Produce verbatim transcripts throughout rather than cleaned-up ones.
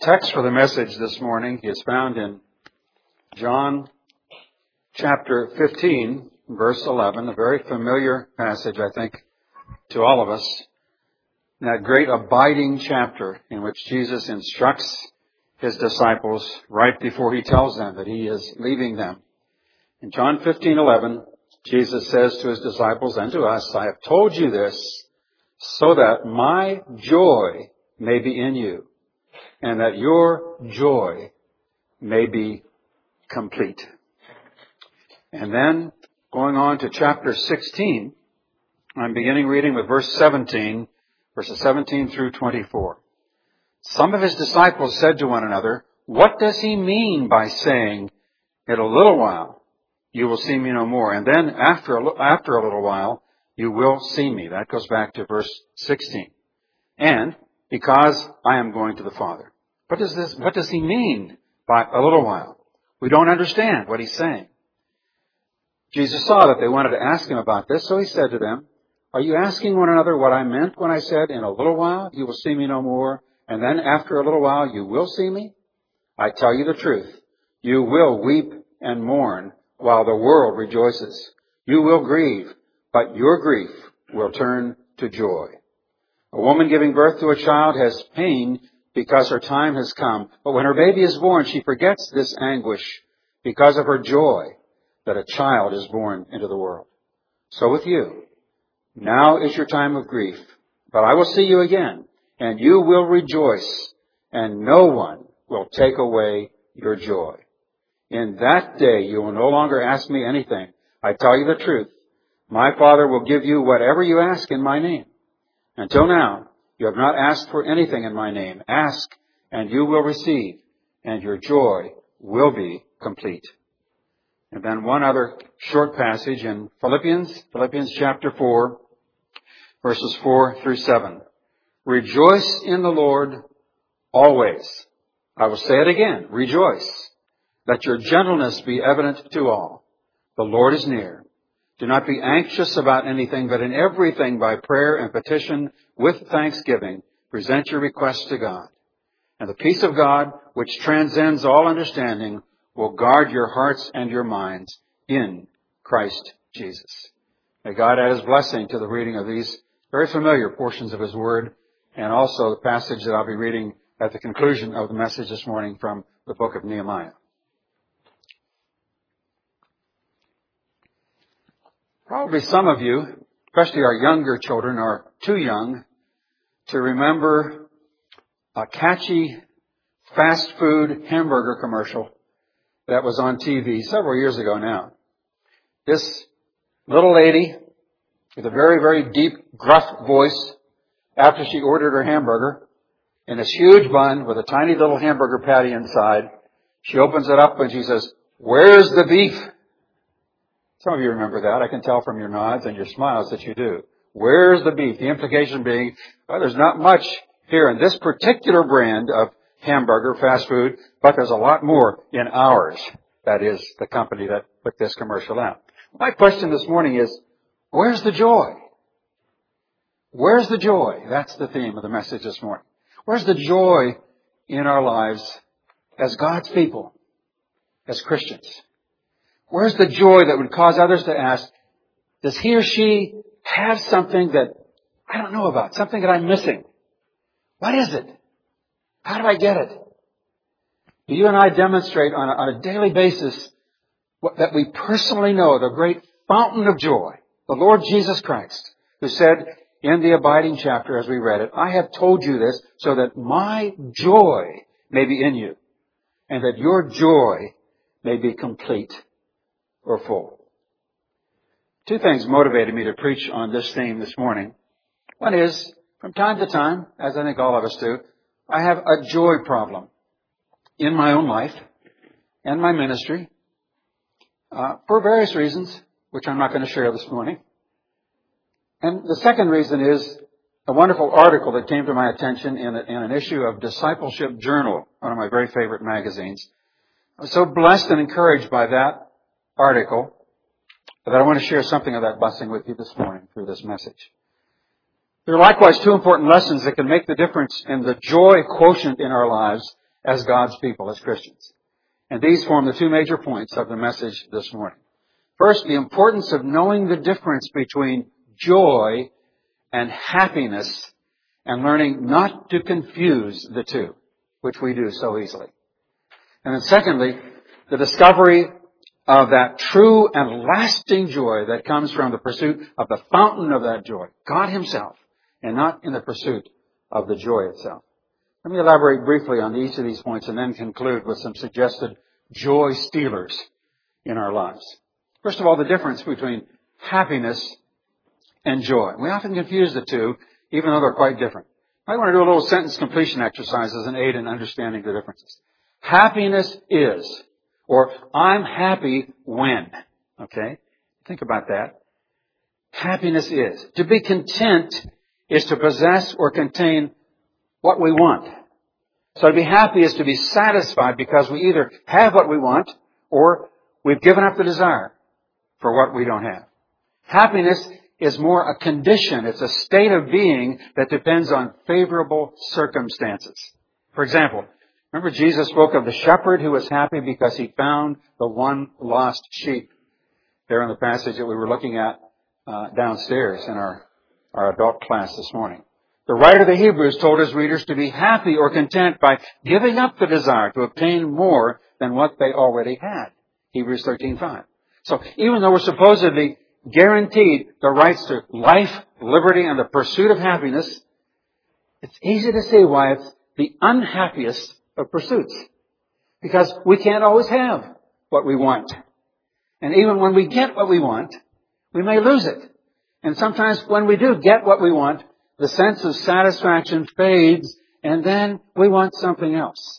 text for the message this morning is found in John chapter fifteen, verse eleven, a very familiar passage, I think, to all of us. That great abiding chapter in which Jesus instructs His disciples right before He tells them that He is leaving them. In John fifteen eleven, Jesus says to His disciples and to us, "I have told you this so that my joy may be in you, and that your joy may be complete." And then, going on to chapter sixteen, I'm beginning reading with verse seventeen, verses seventeen through twenty-four. Some of His disciples said to one another, "What does He mean by saying, 'In a little while you will see me no more, and then after a, after a little while you will see me'?" That goes back to verse sixteen. "And because I am going to the Father." What does this, what does He mean by a little while? We don't understand what He's saying. Jesus saw that they wanted to ask Him about this, so He said to them, "Are you asking one another what I meant when I said, 'In a little while you will see me no more, and then after a little while you will see me'? I tell you the truth. You will weep and mourn while the world rejoices. You will grieve, but your grief will turn to joy. A woman giving birth to a child has pain because her time has come, but when her baby is born, she forgets this anguish because of her joy that a child is born into the world. So with you, now is your time of grief, but I will see you again, and you will rejoice, and no one will take away your joy. In that day you will no longer ask me anything. I tell you the truth. My Father will give you whatever you ask in my name. Until now, you have not asked for anything in my name. Ask, and you will receive, and your joy will be complete." And then one other short passage in Philippians, Philippians chapter four, verses four through seven. "Rejoice in the Lord always." I will say it again, rejoice. "Let your gentleness be evident to all. The Lord is near. Do not be anxious about anything, but in everything by prayer and petition with thanksgiving, present your requests to God. And the peace of God, which transcends all understanding, will guard your hearts and your minds in Christ Jesus." May God add His blessing to the reading of these very familiar portions of His Word, and also the passage that I'll be reading at the conclusion of the message this morning from the book of Nehemiah. Probably some of you, especially our younger children, are too young to remember a catchy fast food hamburger commercial that was on T V several years ago now. This little lady with a very, very deep, gruff voice, after she ordered her hamburger in this huge bun with a tiny little hamburger patty inside, she opens it up and she says, "Where's the beef?" Some of you remember that. I can tell from your nods and your smiles that you do. Where's the beef? The implication being, well, there's not much here in this particular brand of hamburger, fast food, but there's a lot more in ours. That is the company that put this commercial out. My question this morning is, where's the joy? Where's the joy? That's the theme of the message this morning. Where's the joy in our lives as God's people, as Christians? Where's the joy that would cause others to ask, does he or she have something that I don't know about, something that I'm missing? What is it? How do I get it? Do you and I demonstrate on a, on a daily basis what, that we personally know the great fountain of joy, the Lord Jesus Christ, who said in the abiding chapter as we read it, "I have told you this so that my joy may be in you, and that your joy may be complete or full." Two things motivated me to preach on this theme this morning. One is, from time to time, as I think all of us do, I have a joy problem in my own life and my ministry uh, for various reasons, which I'm not going to share this morning. And the second reason is a wonderful article that came to my attention in, a, in an issue of Discipleship Journal, one of my very favorite magazines. I was so blessed and encouraged by that article that I want to share something of that blessing with you this morning through this message. There are likewise two important lessons that can make the difference in the joy quotient in our lives as God's people, as Christians. And these form the two major points of the message this morning. First, the importance of knowing the difference between joy and happiness and learning not to confuse the two, which we do so easily. And then secondly, the discovery of that true and lasting joy that comes from the pursuit of the fountain of that joy, God Himself, and not in the pursuit of the joy itself. Let me elaborate briefly on each of these points and then conclude with some suggested joy stealers in our lives. First of all, the difference between happiness and joy. We often confuse the two, even though they're quite different. I want to do a little sentence completion exercise as an aid in understanding the differences. Happiness is, or I'm happy when. Okay? Think about that. Happiness is. To be content is to possess or contain what we want. So to be happy is to be satisfied because we either have what we want or we've given up the desire for what we don't have. Happiness is more a condition. It's a state of being that depends on favorable circumstances. For example, remember Jesus spoke of the shepherd who was happy because he found the one lost sheep there in the passage that we were looking at uh, downstairs in our, our adult class this morning. The writer of the Hebrews told his readers to be happy or content by giving up the desire to obtain more than what they already had. Hebrews thirteen five. So even though we're supposedly guaranteed the rights to life, liberty, and the pursuit of happiness, it's easy to see why it's the unhappiest of pursuits. Because we can't always have what we want. And even when we get what we want, we may lose it. And sometimes when we do get what we want, the sense of satisfaction fades, and then we want something else.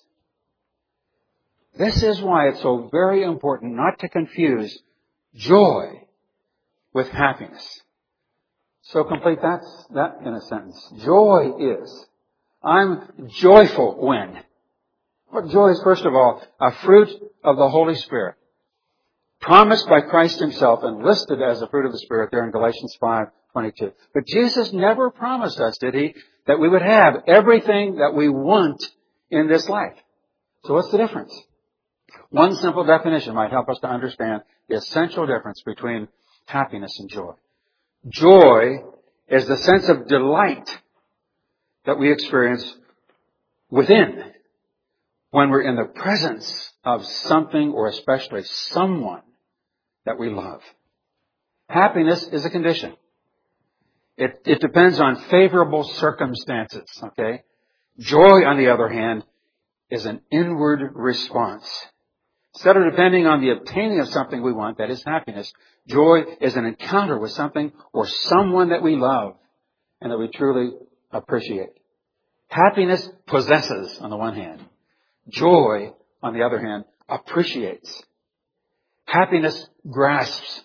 This is why it's so very important not to confuse joy with happiness. So complete that, that in a sentence. Joy is, I'm joyful when. What joy is, first of all, a fruit of the Holy Spirit, promised by Christ Himself and listed as a fruit of the Spirit there in Galatians five twenty-two. But Jesus never promised us, did He, that we would have everything that we want in this life. So what's the difference? One simple definition might help us to understand the essential difference between happiness and joy. Joy is the sense of delight that we experience within when we're in the presence of something or especially someone that we love. Happiness is a condition. It, it depends on favorable circumstances, okay? Joy, on the other hand, is an inward response. Instead of depending on the obtaining of something we want, that is happiness, joy is an encounter with something or someone that we love and that we truly appreciate. Happiness possesses, on the one hand. Joy, on the other hand, appreciates. Happiness grasps.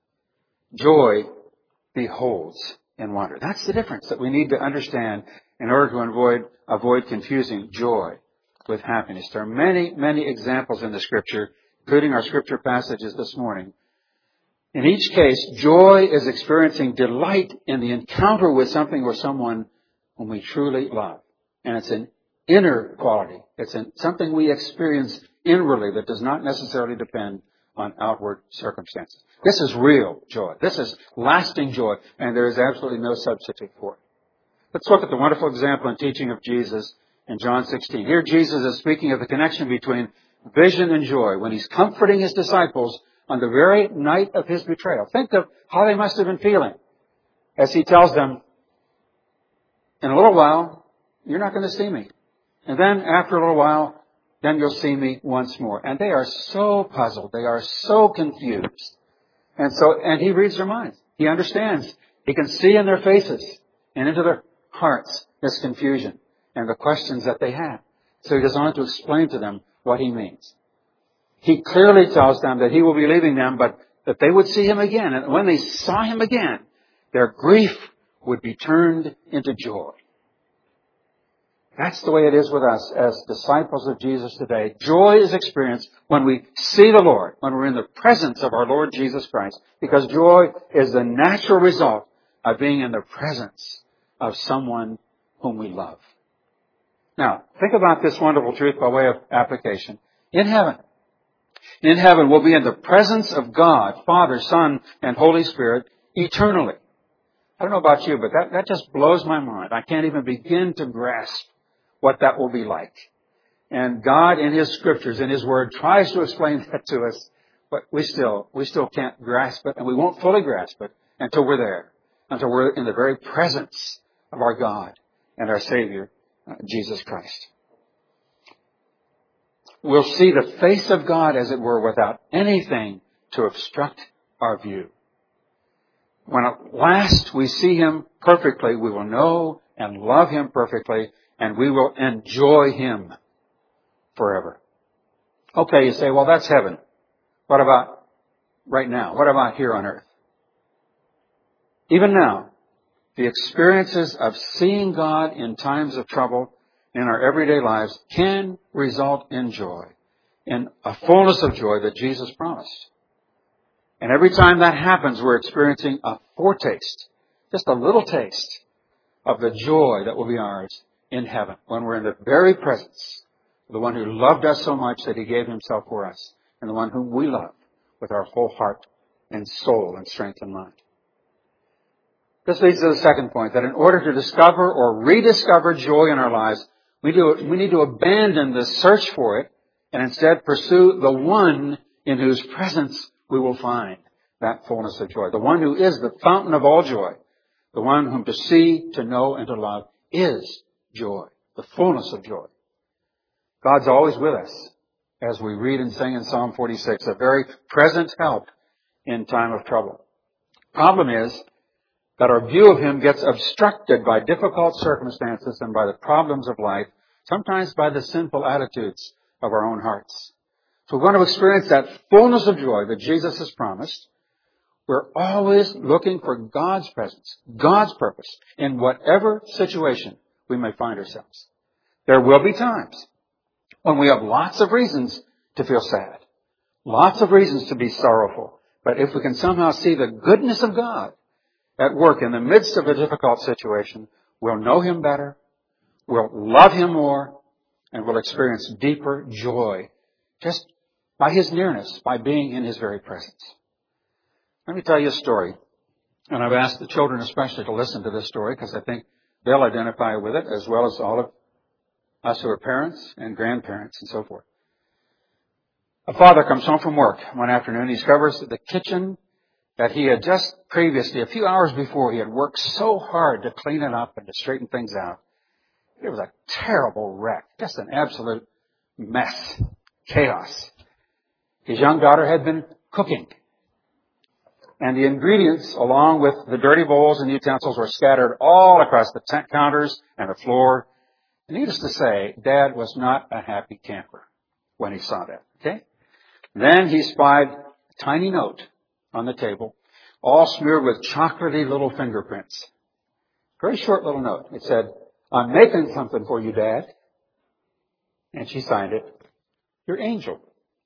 Joy beholds and wonder. That's the difference that we need to understand in order to avoid, avoid confusing joy with happiness. There are many, many examples in the Scripture, including our Scripture passages this morning. In each case, joy is experiencing delight in the encounter with something or someone whom we truly love. And it's an inner quality. It's an, something we experience inwardly that does not necessarily depend on outward circumstances. This is real joy. This is lasting joy, and there is absolutely no substitute for it. Let's look at the wonderful example and teaching of Jesus in John sixteen. Here Jesus is speaking of the connection between vision and joy when He's comforting His disciples on the very night of His betrayal. Think of how they must have been feeling as He tells them, in a little while, you're not going to see me. And then after a little while, then you'll see me once more. And they are so puzzled. They are so confused. And so, and He reads their minds. He understands. He can see in their faces and into their hearts this confusion and the questions that they have. So He goes on to explain to them what He means. He clearly tells them that He will be leaving them, but that they would see Him again. And when they saw Him again, their grief would be turned into joy. That's the way it is with us as disciples of Jesus today. Joy is experienced when we see the Lord, when we're in the presence of our Lord Jesus Christ, because joy is the natural result of being in the presence of someone whom we love. Now, think about this wonderful truth by way of application. In heaven, in heaven we'll be in the presence of God, Father, Son, and Holy Spirit eternally. I don't know about you, but that, that just blows my mind. I can't even begin to grasp what that will be like. And God in His Scriptures, in His Word, tries to explain that to us, but we still, we still can't grasp it, and we won't fully grasp it until we're there, until we're in the very presence of our God and our Savior, uh, Jesus Christ. We'll see the face of God, as it were, without anything to obstruct our view. When at last we see Him perfectly, we will know and love Him perfectly, and we will enjoy Him forever. Okay, you say, well, that's heaven. What about right now? What about here on earth? Even now, the experiences of seeing God in times of trouble in our everyday lives can result in joy, in a fullness of joy that Jesus promised. And every time that happens, we're experiencing a foretaste, just a little taste of the joy that will be ours in heaven when we're in the very presence of the one who loved us so much that He gave Himself for us, and the one whom we love with our whole heart and soul and strength and mind. This leads to the second point, that in order to discover or rediscover joy in our lives, we, do, we need to abandon the search for it and instead pursue the one in whose presence we will find that fullness of joy. The one who is the fountain of all joy. The one whom to see, to know, and to love is joy. The fullness of joy. God's always with us, as we read and sing in Psalm forty-six, a very present help in time of trouble. Problem is that our view of Him gets obstructed by difficult circumstances and by the problems of life, sometimes by the sinful attitudes of our own hearts. So we want to experience that fullness of joy that Jesus has promised. We're always looking for God's presence, God's purpose, in whatever situation we may find ourselves. There will be times when we have lots of reasons to feel sad, lots of reasons to be sorrowful. But if we can somehow see the goodness of God at work in the midst of a difficult situation, we'll know Him better, we'll love Him more, and we'll experience deeper joy just by His nearness, by being in His very presence. Let me tell you a story. And I've asked the children especially to listen to this story because I think they'll identify with it as well as all of us who are parents and grandparents and so forth. A father comes home from work one afternoon. He discovers that the kitchen that he had just previously, a few hours before, he had worked so hard to clean it up and to straighten things out. It was a terrible wreck, just an absolute mess, chaos. His young daughter had been cooking. And the ingredients, along with the dirty bowls and utensils, were scattered all across the tent counters and the floor. Needless to say, Dad was not a happy camper when he saw that. Okay? Then he spied a tiny note on the table, all smeared with chocolatey little fingerprints. Very short little note. It said, "I'm making something for you, Dad." And she signed it, "Your angel."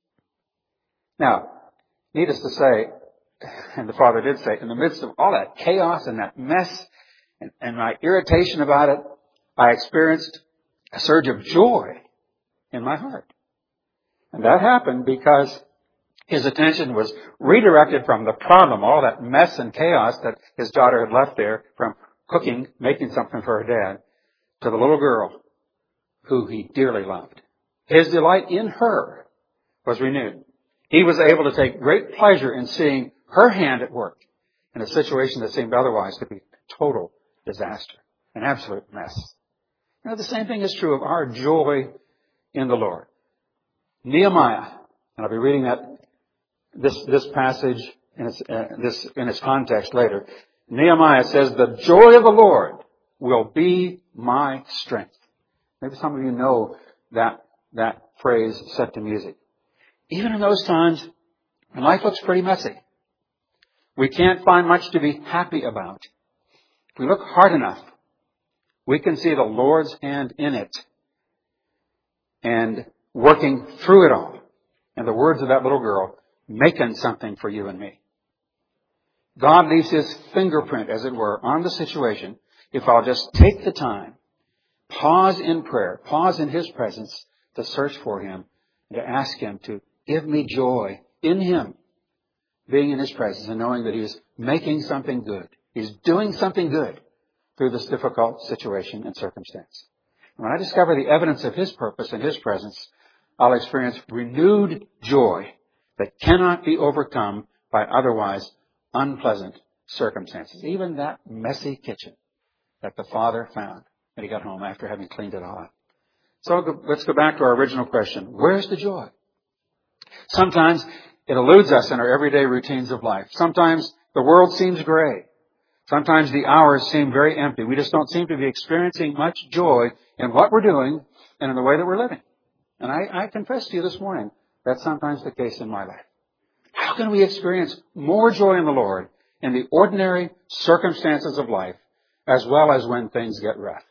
Now, needless to say, and the father did say, in the midst of all that chaos and that mess and, and my irritation about it, I experienced a surge of joy in my heart. And that happened because his attention was redirected from the problem, all that mess and chaos that his daughter had left there, from cooking, making something for her dad, to the little girl who he dearly loved. His delight in her was renewed. He was able to take great pleasure in seeing her hand at work in a situation that seemed otherwise to be a total disaster, an absolute mess. You know, the same thing is true of our joy in the Lord. Nehemiah, and I'll be reading that this this passage in its, uh, this in its context later. Nehemiah says, "The joy of the Lord will be my strength." Maybe some of you know that that phrase set to music. Even in those times when life looks pretty messy, we can't find much to be happy about. If we look hard enough, we can see the Lord's hand in it and working through it all. In the words of that little girl, making something for you and me. God leaves His fingerprint, as it were, on the situation if I'll just take the time pause in prayer, pause in His presence to search for Him and to ask Him to give me joy in Him, being in His presence and knowing that He is making something good. He's doing something good through this difficult situation and circumstance. When I discover the evidence of His purpose and His presence, I'll experience renewed joy that cannot be overcome by otherwise unpleasant circumstances. Even that messy kitchen that the Father found when He got home after having cleaned it all up. So let's go back to our original question. Where's the joy? Sometimes it eludes us in our everyday routines of life. Sometimes the world seems gray. Sometimes the hours seem very empty. We just don't seem to be experiencing much joy in what we're doing and in the way that we're living. And I, I confess to you this morning, that's sometimes the case in my life. How can we experience more joy in the Lord in the ordinary circumstances of life, as well as when things get rough?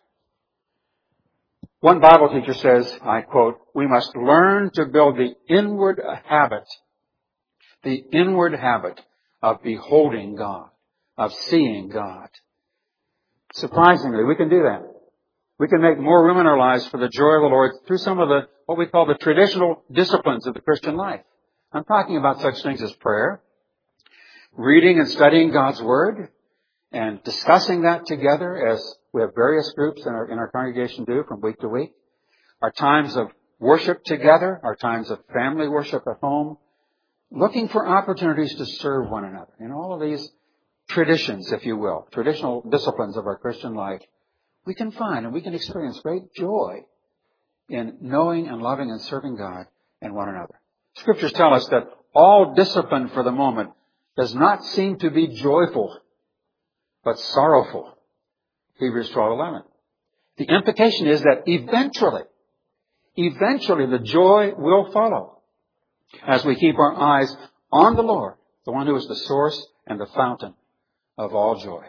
One Bible teacher says, I quote, we must learn to build the inward habit, the inward habit of beholding God, of seeing God. Surprisingly, we can do that. We can make more room in our lives for the joy of the Lord through some of the, what we call the traditional disciplines of the Christian life. I'm talking about such things as prayer, reading and studying God's Word, and discussing that together as we have various groups in our, in our congregation do from week to week. Our times of worship together, our times of family worship at home, looking for opportunities to serve one another. In all of these traditions, if you will, traditional disciplines of our Christian life, we can find and we can experience great joy in knowing and loving and serving God and one another. Scriptures tell us that all discipline for the moment does not seem to be joyful, but sorrowful. Hebrews twelve eleven. The implication is that eventually, eventually the joy will follow as we keep our eyes on the Lord, the one who is the source and the fountain of all joy.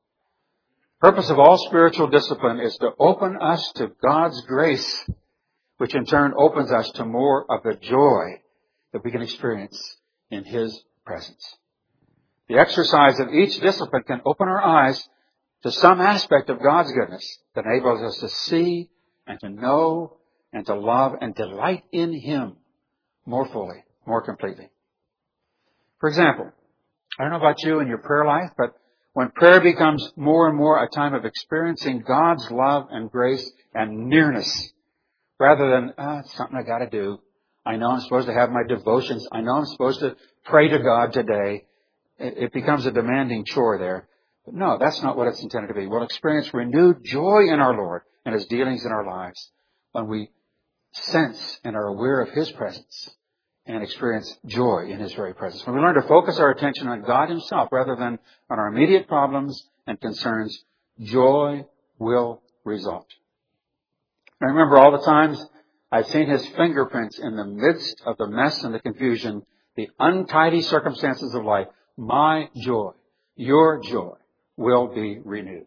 The purpose of all spiritual discipline is to open us to God's grace, which in turn opens us to more of the joy that we can experience in His presence. The exercise of each discipline can open our eyes to some aspect of God's goodness that enables us to see and to know and to love and delight in Him more fully, more completely. For example, I don't know about you and your prayer life, but when prayer becomes more and more a time of experiencing God's love and grace and nearness, rather than, oh, it's something I got to do. I know I'm supposed to have my devotions. I know I'm supposed to pray to God today. It, it becomes a demanding chore there. But no, that's not what it's intended to be. We'll experience renewed joy in our Lord and His dealings in our lives when we sense and are aware of His presence and experience joy in His very presence. When we learn to focus our attention on God Himself rather than on our immediate problems and concerns, joy will result. I remember all the times I've seen His fingerprints in the midst of the mess and the confusion, the untidy circumstances of life. My joy, your joy, will be renewed.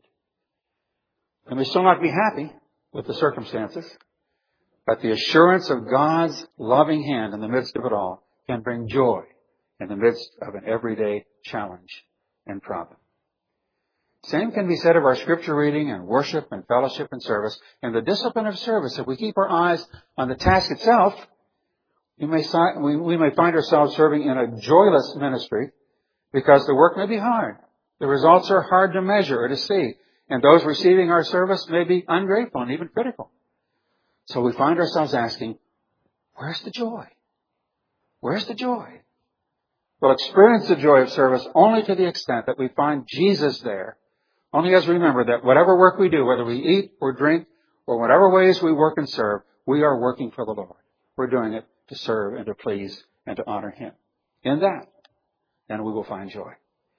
And we still not be happy with the circumstances, but the assurance of God's loving hand in the midst of it all can bring joy in the midst of an everyday challenge and problem. Same can be said of our scripture reading and worship and fellowship and service. In the discipline of service, if we keep our eyes on the task itself, we may, we, we may find ourselves serving in a joyless ministry because the work may be hard. The results are hard to measure or to see. And those receiving our service may be ungrateful and even critical. So we find ourselves asking, where's the joy? Where's the joy? We'll experience the joy of service only to the extent that we find Jesus there. Only as we remember that whatever work we do, whether we eat or drink or whatever ways we work and serve, we are working for the Lord. We're doing it to serve and to please and to honor Him. In that, then we will find joy.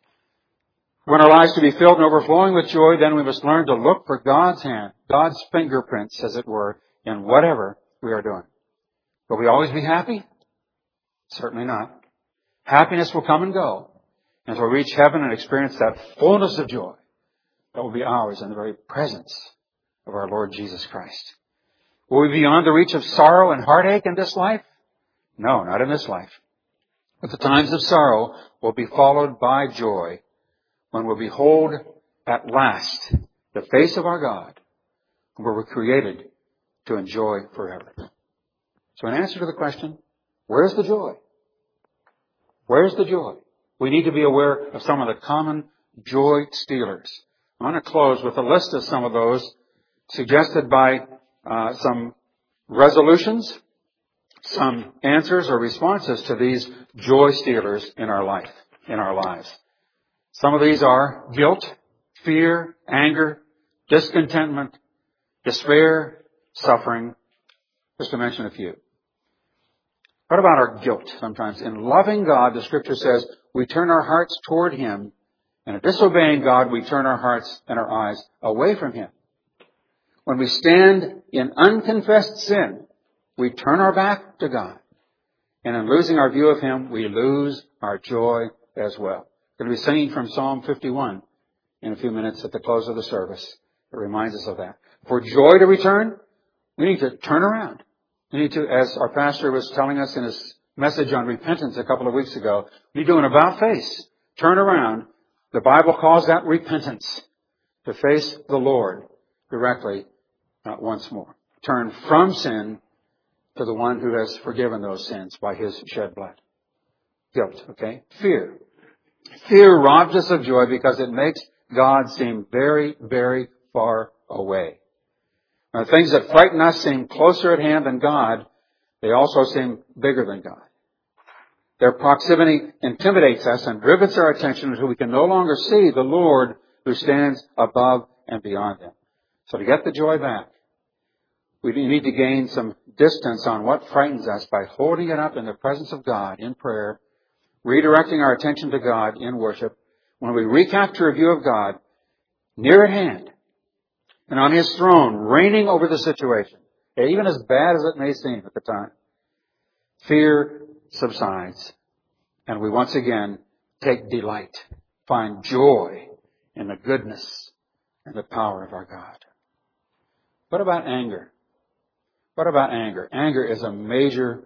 We want our lives to be filled and overflowing with joy, then we must learn to look for God's hand, God's fingerprints, as it were, in whatever we are doing. Will we always be happy? Certainly not. Happiness will come and go as we reach heaven and experience that fullness of joy that will be ours in the very presence of our Lord Jesus Christ. Will we be beyond the reach of sorrow and heartache in this life? No, not in this life. But the times of sorrow will be followed by joy when we'll behold at last the face of our God, where we're created to enjoy forever. So in answer to the question, where's the joy? Where's the joy? We need to be aware of some of the common joy stealers. I want to close with a list of some of those suggested by uh, some resolutions, some answers or responses to these joy stealers in our life, in our lives. Some of these are guilt, fear, anger, discontentment, despair, suffering, just to mention a few. What about our guilt? Sometimes in loving God, the Scripture says, we turn our hearts toward Him, and in disobeying God, we turn our hearts and our eyes away from Him. When we stand in unconfessed sin, we turn our back to God. And in losing our view of Him, we lose our joy as well. We're going to be singing from Psalm fifty-one in a few minutes at the close of the service. It reminds us of that. For joy to return, we need to turn around. We need to, as our pastor was telling us in his message on repentance a couple of weeks ago, we need to do an about face. Turn around. The Bible calls that repentance. To face the Lord directly uh, once more. Turn from sin to the one who has forgiven those sins by His shed blood. Guilt, okay? Fear. Fear robs us of joy because it makes God seem very, very far away. Now, things that frighten us seem closer at hand than God. They also seem bigger than God. Their proximity intimidates us and rivets our attention until we can no longer see the Lord who stands above and beyond them. So to get the joy back, we need to gain some distance on what frightens us by holding it up in the presence of God in prayer, redirecting our attention to God in worship. When we recapture a view of God near at hand and on His throne, reigning over the situation, even as bad as it may seem at the time, fear subsides, and we once again take delight, find joy in the goodness and the power of our God. What about anger? What about anger? Anger is a major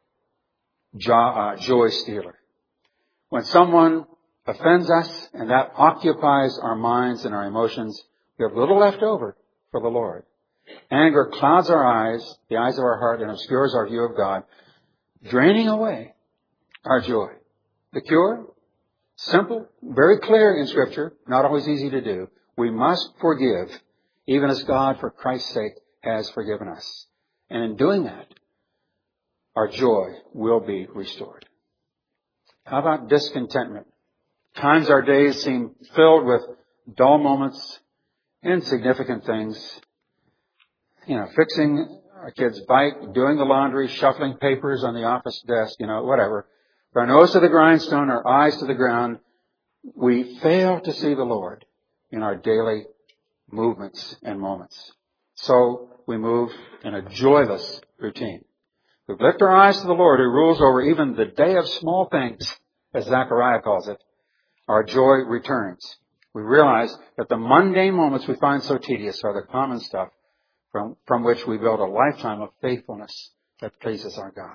jo- uh, joy stealer. When someone offends us and that occupies our minds and our emotions, we have little left over for the Lord. Anger clouds our eyes, the eyes of our heart, and obscures our view of God, draining away our joy. The cure? Simple, very clear in Scripture, not always easy to do. We must forgive, even as God, for Christ's sake, has forgiven us. And in doing that, our joy will be restored. How about discontentment? Times our days seem filled with dull moments, insignificant things. You know, fixing our kid's bike, doing the laundry, shuffling papers on the office desk, you know, whatever. Our nose to the grindstone, our eyes to the ground. We fail to see the Lord in our daily movements and moments. So we move in a joyless routine. We lift our eyes to the Lord who rules over even the day of small things, as Zechariah calls it. Our joy returns. We realize that the mundane moments we find so tedious are the common stuff from, from which we build a lifetime of faithfulness that pleases our God.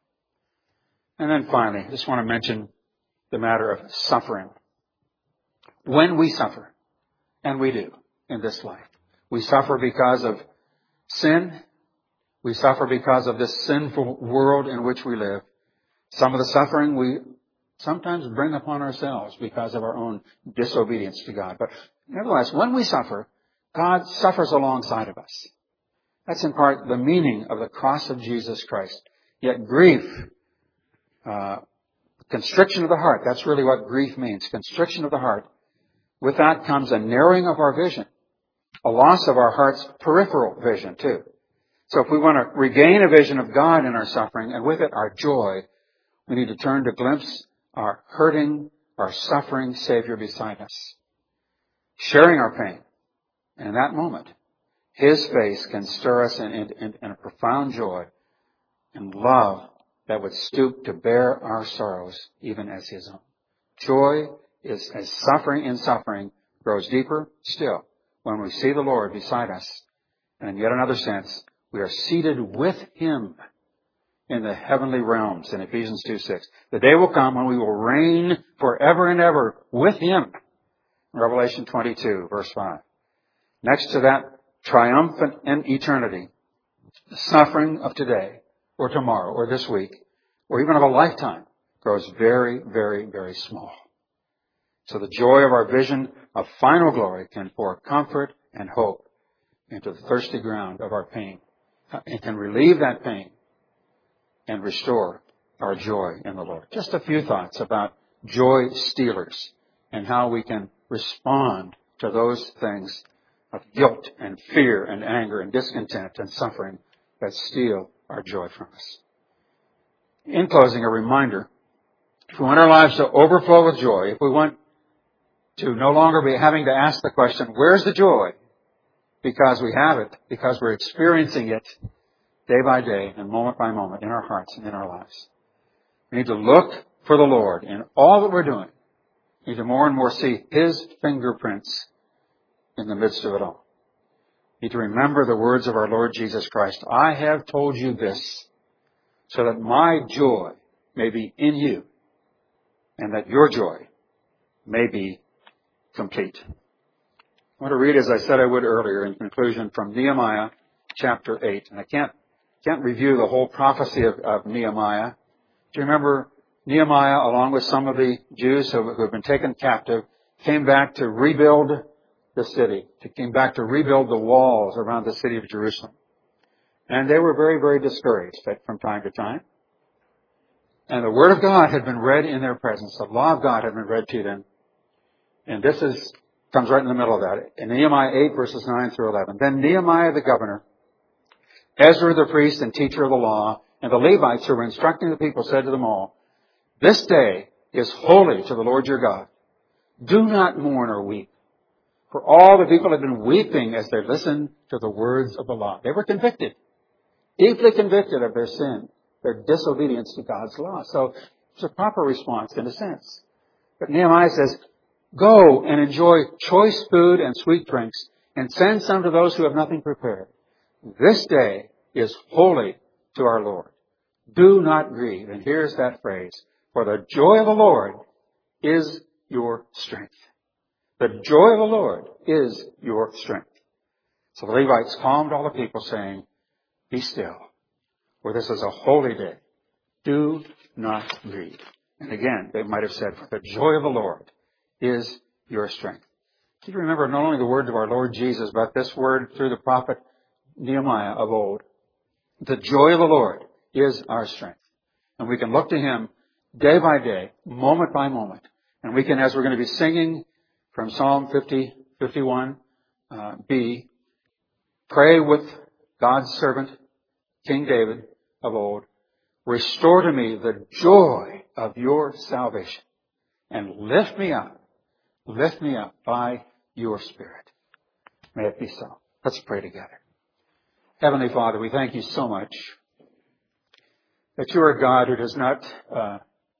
And then finally, I just want to mention the matter of suffering. When we suffer, and we do in this life, we suffer because of sin. We suffer because of this sinful world in which we live. Some of the suffering we sometimes bring upon ourselves because of our own disobedience to God. But nevertheless, when we suffer, God suffers alongside of us. That's in part the meaning of the cross of Jesus Christ. Yet grief, uh, constriction of the heart, that's really what grief means, constriction of the heart. With that comes a narrowing of our vision, a loss of our heart's peripheral vision too. So if we want to regain a vision of God in our suffering, and with it our joy, we need to turn to glimpse our hurting, our suffering Savior beside us, sharing our pain. And in that moment, His face can stir us in, in, in a profound joy and love that would stoop to bear our sorrows even as His own. Joy is as suffering in suffering grows deeper still when we see the Lord beside us. And in yet another sense, we are seated with Him in the heavenly realms in Ephesians two six. The day will come when we will reign forever and ever with Him. Revelation twenty-two, verse five. Next to that triumphant in eternity, the suffering of today or tomorrow or this week or even of a lifetime grows very, very, very small. So the joy of our vision of final glory can pour comfort and hope into the thirsty ground of our pain. It can relieve that pain and restore our joy in the Lord. Just a few thoughts about joy stealers and how we can respond to those things of guilt and fear and anger and discontent and suffering that steal our joy from us. In closing, a reminder, if we want our lives to overflow with joy, if we want to no longer be having to ask the question, where's the joy? Because we have it, because we're experiencing it day by day and moment by moment in our hearts and in our lives. We need to look for the Lord in all that we're doing. We need to more and more see His fingerprints in the midst of it all. We need to remember the words of our Lord Jesus Christ. I have told you this so that my joy may be in you and that your joy may be complete. I want to read, as I said I would earlier, in conclusion, from Nehemiah chapter eight. And I can't can't review the whole prophecy of, of Nehemiah. Do you remember Nehemiah, along with some of the Jews who, who had been taken captive, came back to rebuild the city, to came back to rebuild the walls around the city of Jerusalem. And they were very, very discouraged from time to time. And the Word of God had been read in their presence. The law of God had been read to them. And this is comes right in the middle of that. In Nehemiah eight, verses nine through eleven. Then Nehemiah the governor, Ezra the priest and teacher of the law, and the Levites who were instructing the people said to them all, this day is holy to the Lord your God. Do not mourn or weep. For all the people had been weeping as they listened to the words of the law. They were convicted, deeply convicted of their sin, their disobedience to God's law. So it's a proper response in a sense. But Nehemiah says, go and enjoy choice food and sweet drinks, and send some to those who have nothing prepared. This day is holy to our Lord. Do not grieve. And here's that phrase. For the joy of the Lord is your strength. The joy of the Lord is your strength. So the Levites calmed all the people, saying, be still, for this is a holy day. Do not grieve. And again, they might have said, for the joy of the Lord is your strength. Do you remember not only the words of our Lord Jesus, but this word through the prophet Nehemiah of old? The joy of the Lord is our strength. And we can look to Him day by day, moment by moment. And we can, as we're going to be singing from Psalm fifty, fifty-one uh, B, pray with God's servant, King David of old, restore to me the joy of your salvation and lift me up, lift me up by your Spirit. May it be so. Let's pray together. Heavenly Father, we thank you so much that you are a God who does not uh,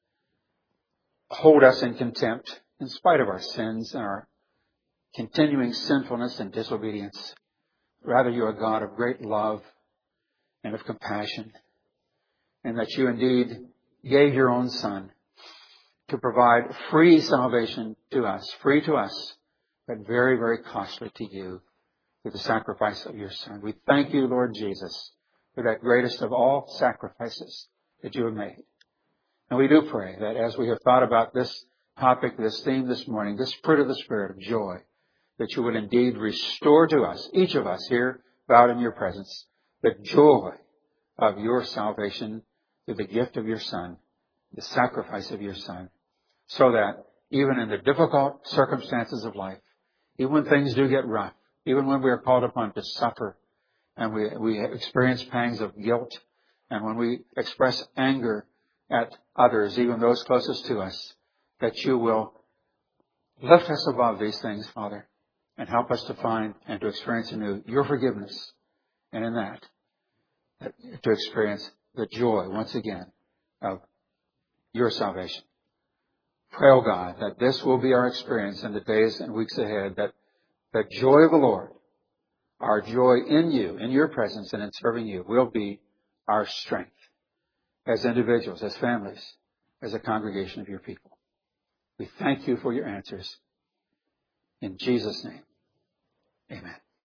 hold us in contempt in spite of our sins and our continuing sinfulness and disobedience. Rather, you are a God of great love and of compassion, and that you indeed gave your own Son to provide free salvation to us, free to us, but very, very costly to you through the sacrifice of your Son. We thank you, Lord Jesus, for that greatest of all sacrifices that you have made. And we do pray that as we have thought about this topic, this theme this morning, this fruit of the Spirit of joy, that you would indeed restore to us, each of us here bowed in your presence, the joy of your salvation through the gift of your Son, the sacrifice of your Son, so that even in the difficult circumstances of life, even when things do get rough, even when we are called upon to suffer and we, we experience pangs of guilt, and when we express anger at others, even those closest to us, that you will lift us above these things, Father, and help us to find and to experience anew your forgiveness, and in that, to experience the joy, once again, of your salvation. Pray, O God, that this will be our experience in the days and weeks ahead, that the joy of the Lord, our joy in you, in your presence and in serving you, will be our strength as individuals, as families, as a congregation of your people. We thank you for your answers. In Jesus' name, amen.